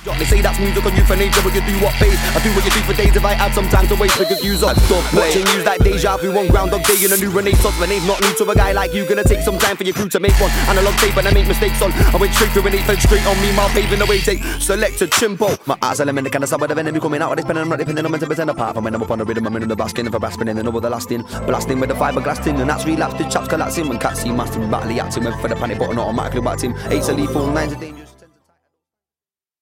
They say that's music on you for nature, but you do what pays. I do what you do for days if I had some time to waste. Because use up, watching news like deja vu on Groundhog Day in a new renaissance. My name's not new to a guy like you. Gonna take some time for your crew to make one analog tape and I make mistakes on. I went straight through and 8 fell straight on me, my paving the way. Take selected chimpo. My eyes are lemon, the kind of sub of the enemy coming out. They spinning, I'm not depending on me to pretend apart from when I'm up on the rhythm. I'm in the basking, if I'm rasping in the know the lasting. Blasting with the fiberglass tin, and that's relapsed. The chaps collapsing when cats see master battle acting. Went for the panic button automatically backed him. 8's a lethal, 9's a dangerous.